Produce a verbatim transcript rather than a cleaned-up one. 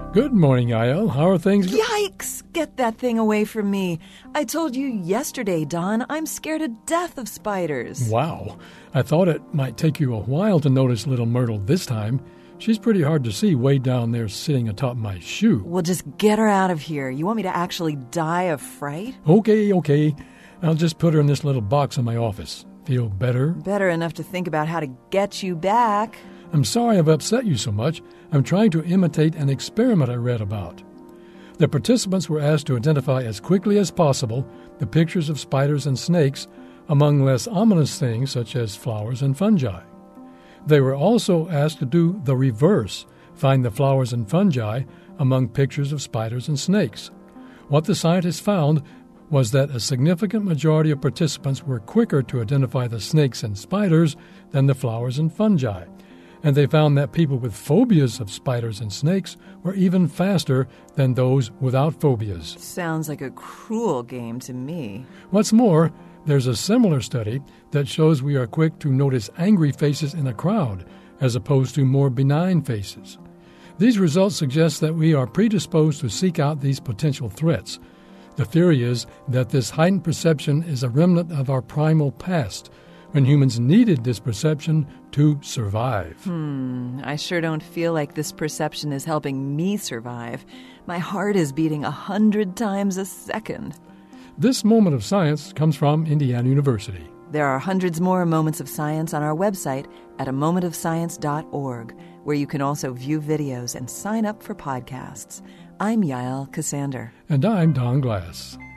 Good morning, Yael. How are things? Go- Yikes! Get that thing away from me. I told you yesterday, Don, I'm scared to death of spiders. Wow. I thought it might take you a while to notice little Myrtle this time. She's pretty hard to see way down there sitting atop my shoe. Well, just get her out of here. You want me to actually die of fright? Okay, okay. I'll just put her in this little box in my office. Feel better? Better enough to think about how to get you back. I'm sorry I've upset you so much. I'm trying to imitate an experiment I read about. The participants were asked to identify as quickly as possible the pictures of spiders and snakes among less ominous things such as flowers and fungi. They were also asked to do the reverse, find the flowers and fungi among pictures of spiders and snakes. What the scientists found was that a significant majority of participants were quicker to identify the snakes and spiders than the flowers and fungi. And they found that people with phobias of spiders and snakes were even faster than those without phobias. Sounds like a cruel game to me. What's more, there's a similar study that shows we are quick to notice angry faces in a crowd as opposed to more benign faces. These results suggest that we are predisposed to seek out these potential threats. The theory is that this heightened perception is a remnant of our primal past, when humans needed this perception to survive. Hmm, I sure don't feel like this perception is helping me survive. My heart is beating a hundred times a second. This moment of science comes from Indiana University. There are hundreds more moments of science on our website at a moment of science dot org, where you can also view videos and sign up for podcasts. I'm Yael Cassander. And I'm Don Glass.